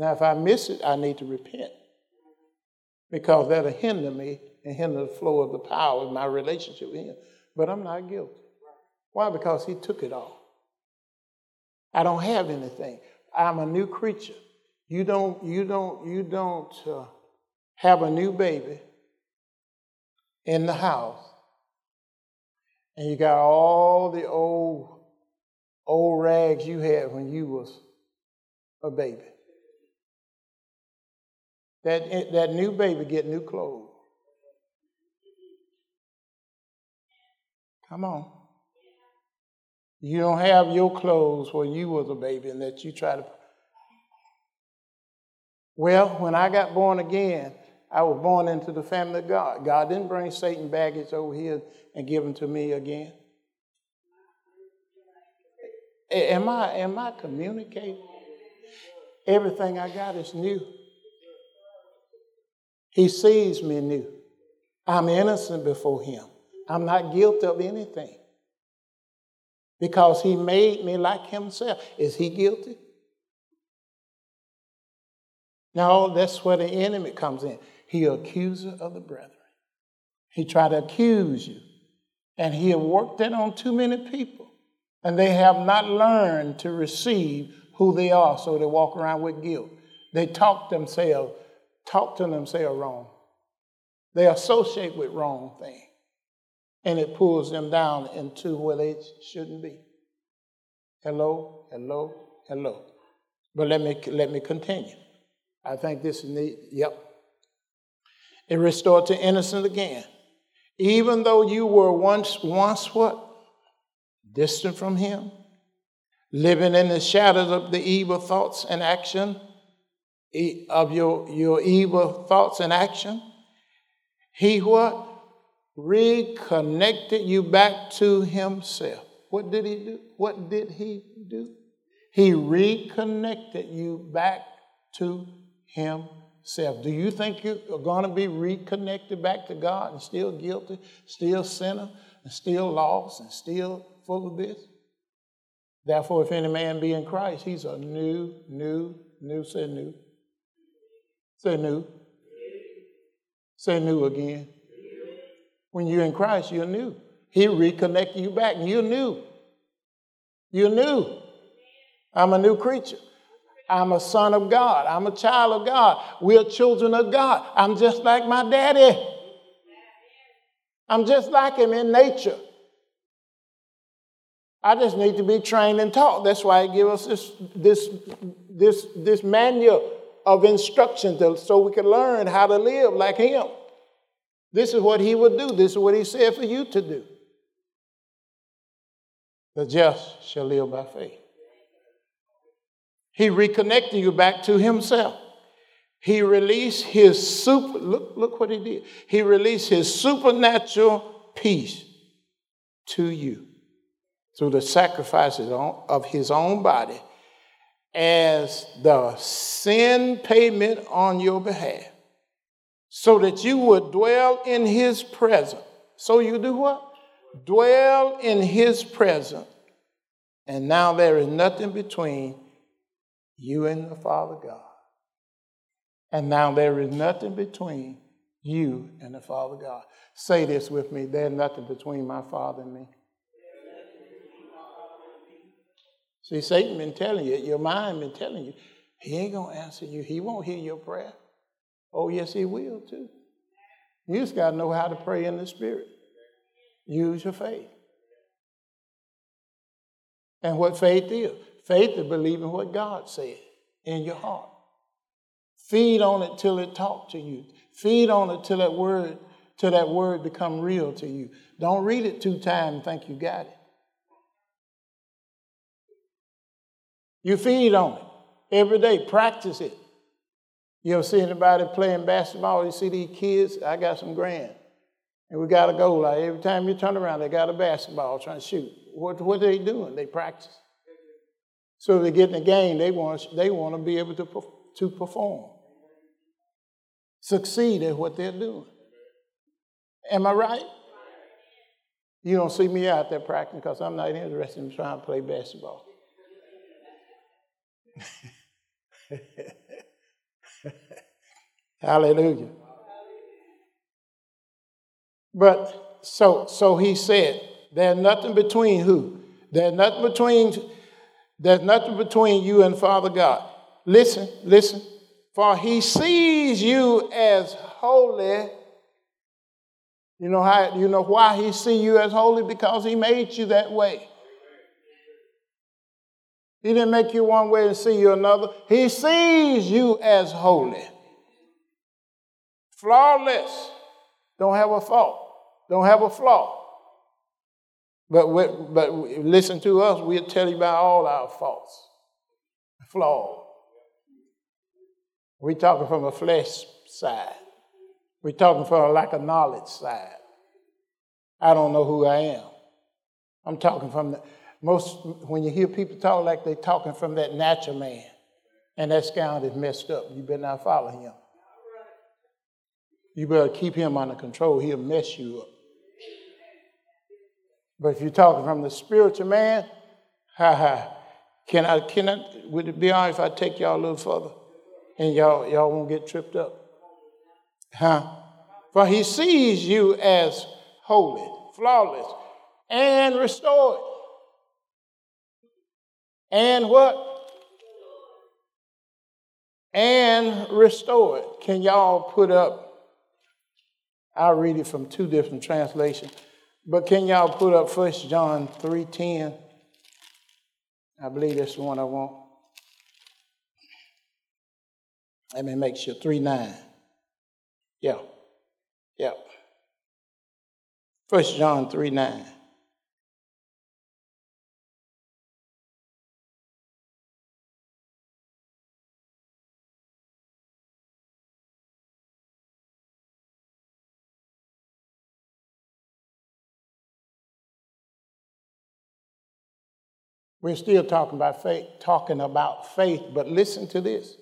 Now, if I miss it, I need to repent, because that'll hinder me and hinder the flow of the power of my relationship with him. But I'm not guilty. Why? Because he took it all. I don't have anything. I'm a new creature. You don't have a new baby in the house, and you got all the old rags you had when you was a baby. That new baby get new clothes. Come on. You don't have your clothes when you was a baby and that you try to. Well, when I got born again, I was born into the family of God. God didn't bring Satan baggage over here and give them to me again. Am I communicating? Everything I got is new. He sees me new. I'm innocent before him. I'm not guilty of anything, because he made me like himself. Is he guilty? No, that's where the enemy comes in. He accuser of the brethren. He tried to accuse you, and he had worked that on too many people, and they have not learned to receive who they are, so they walk around with guilt. They talk to themselves wrong. They associate with wrong things, and it pulls them down into where they shouldn't be. Hello. But let me continue. I think this is neat. Yep. It restored to innocence again. Even though you were once what? Distant from him, living in the shadows of the evil thoughts and action, of your evil thoughts and action. He what? Reconnected you back to himself. What did he do? He reconnected you back to himself. Do you think you're going to be reconnected back to God and still guilty, still sinner, and still lost, and still full of this? Therefore, if any man be in Christ, he's a new, say new. Say new. Say new again. When you're in Christ, you're new. He reconnected you back, and you're new. You're new. I'm a new creature. I'm a son of God. I'm a child of God. We're children of God. I'm just like my daddy. I'm just like him in nature. I just need to be trained and taught. That's why he gives us this manual of instruction so we can learn how to live like him. This is what he would do. This is what he said for you to do. The just shall live by faith. He reconnected you back to himself. He released his look what he did. He released his supernatural peace to you through the sacrifices of his own body as the sin payment on your behalf, so that you would dwell in his presence. So you do what? Dwell in his presence. And now there is nothing between you and the Father God. And now there is nothing between you and the Father God. Say this with me. There's nothing between my Father and me. See, Satan been telling you, your mind been telling you, he ain't going to answer you. He won't hear your prayer. Oh, yes, he will too. You just got to know how to pray in the Spirit. Use your faith. And what faith is? Faith is believing what God said in your heart. Feed on it till it talks to you. Feed on it till that word become real to you. Don't read it 2 times and think you got it. You feed on it every day. Practice it. You ever see anybody playing basketball? You see these kids? I got some grand. And we got a goal. Like every time you turn around, they got a basketball trying to shoot. What are they doing? They practice. So if they get in the game, they want to be able to perform. Succeed at what they're doing. Am I right? You don't see me out there practicing because I'm not interested in trying to play basketball. Hallelujah. But so he said, there's nothing between who? There's nothing between you and Father God. Listen. For he sees you as holy. You know why he sees you as holy? Because he made you that way. He didn't make you one way and see you another. He sees you as holy. Flawless. Don't have a fault. Don't have a flaw. But listen to us, we'll tell you about all our faults, flaws. We're talking from a flesh side. We're talking from a lack of knowledge side. I don't know who I am. I'm talking from when you hear people talk like they're talking from that natural man, and that scoundrel is messed up, you better not follow him. You better keep him under control. He'll mess you up. But if you're talking from the spiritual man, would it be all right if I take y'all a little further and y'all won't get tripped up? For he sees you as holy, flawless, and restored. And what? And restored. Can y'all put up, I'll read it from two different translations. But can y'all put up 1 John 3:10? I believe that's the one I want. Let me make sure. 3:9. Yeah. 1 John 3:9. We're still talking about faith, but listen to this.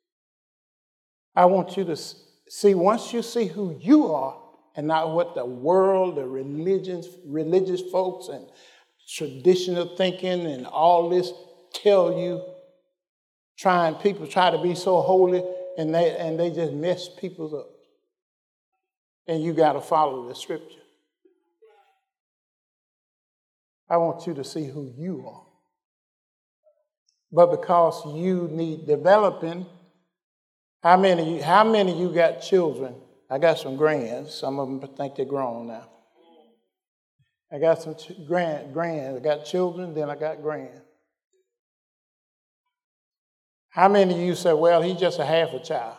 I want you to see, once you see who you are and not what the world, the religious folks and traditional thinking and all this tell you, people try to be so holy and they just mess people up. And you got to follow the scripture. I want you to see who you are. But because you need developing, how many of you got children? I got some grands. Some of them think they're grown now. I got some grands. I got children, then I got grands. How many of you say, well, he's just a half a child?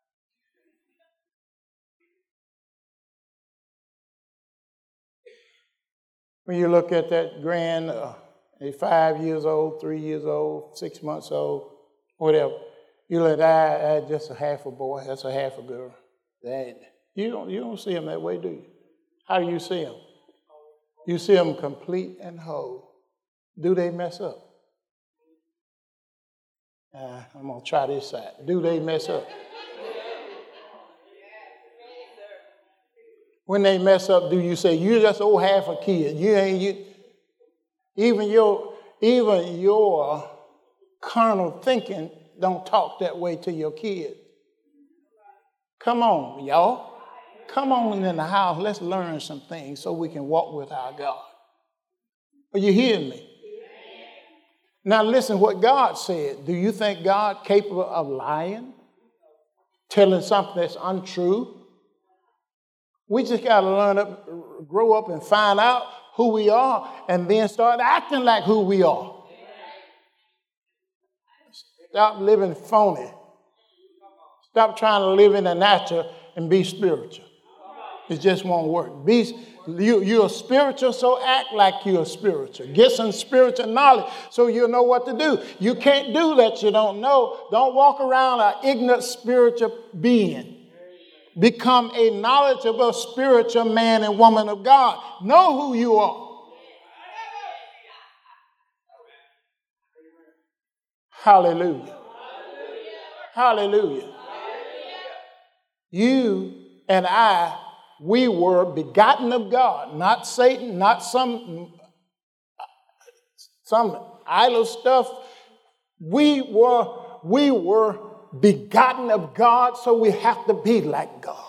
When you look at that grand, they're 5 years old, 3 years old, 6 months old, whatever. You let I just a half a boy, that's a half a girl. You don't see them that way, do you? How do you see them? You see them complete and whole. Do they mess up? I'm going to try this side. Do they mess up? When they mess up, do you say, you're just half a kid? Even your carnal thinking don't talk that way to your kids. Come on, y'all. Come on in the house. Let's learn some things so we can walk with our God. Are you hearing me? Now listen what God said. Do you think God capable of lying? Telling something that's untrue? We just got to grow up and find out who we are and then start acting like who we are. Stop living phony. Stop trying to live in the natural and be spiritual. It just won't work. You're spiritual, so act like you're spiritual. Get some spiritual knowledge so you'll know what to do. You can't do that you don't know. Don't walk around an ignorant spiritual being. Become a knowledgeable spiritual man and woman of God. Know who you are. Hallelujah. Hallelujah. You and I, we were begotten of God, not Satan, not some idol stuff. We were begotten of God, so we have to be like God.